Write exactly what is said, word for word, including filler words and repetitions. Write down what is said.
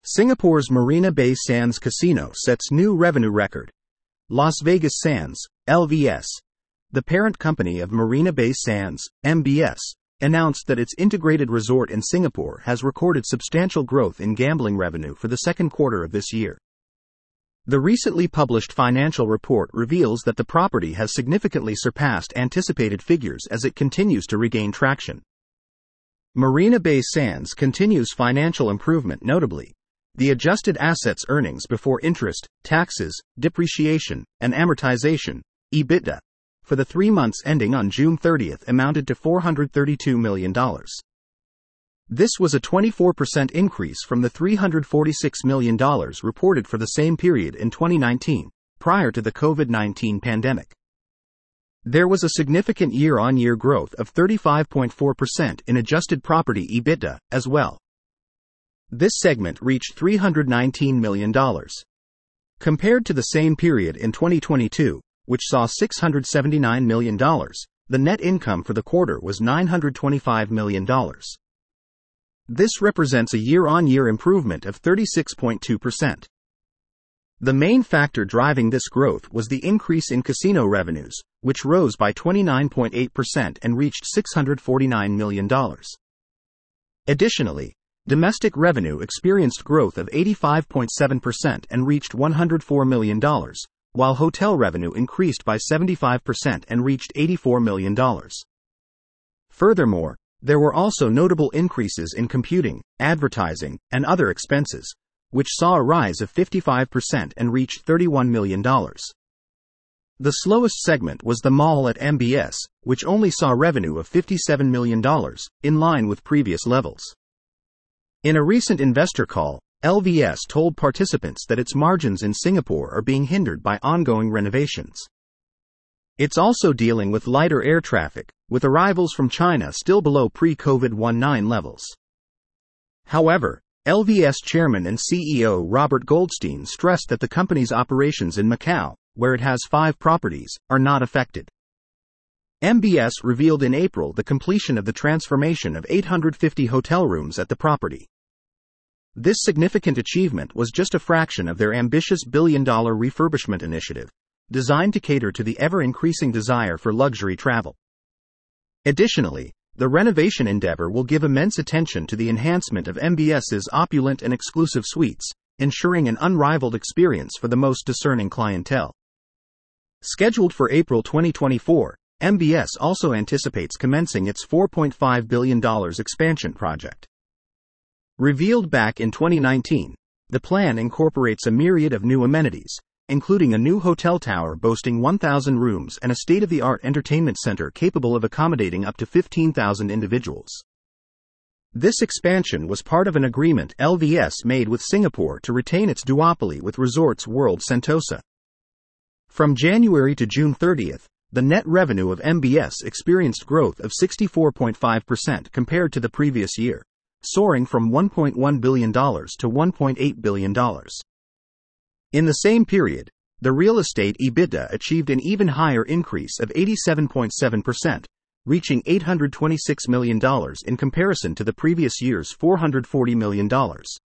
Singapore's Marina Bay Sands Casino sets new revenue record. Las Vegas Sands, L V S, the parent company of Marina Bay Sands, M B S, announced that its integrated resort in Singapore has recorded substantial growth in gambling revenue for the second quarter of this year. The recently published financial report reveals that the property has significantly surpassed anticipated figures as it continues to regain traction. Marina Bay Sands continues financial improvement notably. The adjusted assets earnings before interest, taxes, depreciation, and amortization, EBITDA, for the three months ending on June thirtieth amounted to four hundred thirty-two million dollars. This was a twenty-four percent increase from the three hundred forty-six million dollars reported for the same period in twenty nineteen, prior to the COVID nineteen pandemic. There was a significant year-on-year growth of thirty-five point four percent in adjusted property EBITDA as well. This segment reached three hundred nineteen million dollars. Compared to the same period in twenty twenty-two, which saw six hundred seventy-nine million dollars, the net income for the quarter was nine hundred twenty-five million dollars. This represents a year-on-year improvement of thirty-six point two percent. The main factor driving this growth was the increase in casino revenues, which rose by twenty-nine point eight percent and reached six hundred forty-nine million dollars. Additionally, domestic revenue experienced growth of eighty-five point seven percent and reached one hundred four million dollars, while hotel revenue increased by seventy-five percent and reached eighty-four million dollars. Furthermore, there were also notable increases in computing, advertising, and other expenses, which saw a rise of fifty-five percent and reached thirty-one million dollars. The slowest segment was the mall at M B S, which only saw revenue of fifty-seven million dollars, in line with previous levels. In a recent investor call, L V S told participants that its margins in Singapore are being hindered by ongoing renovations. It's also dealing with lighter air traffic, with arrivals from China still below pre-COVID nineteen levels. However, L V S chairman and C E O Robert Goldstein stressed that the company's operations in Macau, where it has five properties, are not affected. M B S revealed in April the completion of the transformation of eight hundred fifty hotel rooms at the property. This significant achievement was just a fraction of their ambitious billion-dollar refurbishment initiative, designed to cater to the ever-increasing desire for luxury travel. Additionally, the renovation endeavor will give immense attention to the enhancement of MBS's opulent and exclusive suites, ensuring an unrivaled experience for the most discerning clientele. Scheduled for April twenty twenty-four, M B S also anticipates commencing its four point five billion dollars expansion project. Revealed back in twenty nineteen, the plan incorporates a myriad of new amenities, including a new hotel tower boasting one thousand rooms and a state-of-the-art entertainment center capable of accommodating up to fifteen thousand individuals. This expansion was part of an agreement L V S made with Singapore to retain its duopoly with Resorts World Sentosa. From January to June thirtieth, the net revenue of M B S experienced growth of sixty-four point five percent compared to the previous year, soaring from one point one billion dollars to one point eight billion dollars. In the same period, the real estate EBITDA achieved an even higher increase of eighty-seven point seven percent, reaching eight hundred twenty-six million dollars in comparison to the previous year's four hundred forty million dollars.